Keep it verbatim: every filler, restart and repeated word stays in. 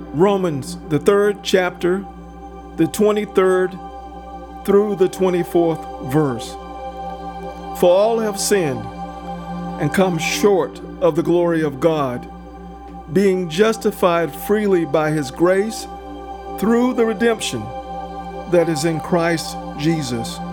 Romans, the third chapter, the twenty-third through the twenty-fourth verse. For all have sinned and come short of the glory of God, being justified freely by his grace through the redemption that is in Christ Jesus,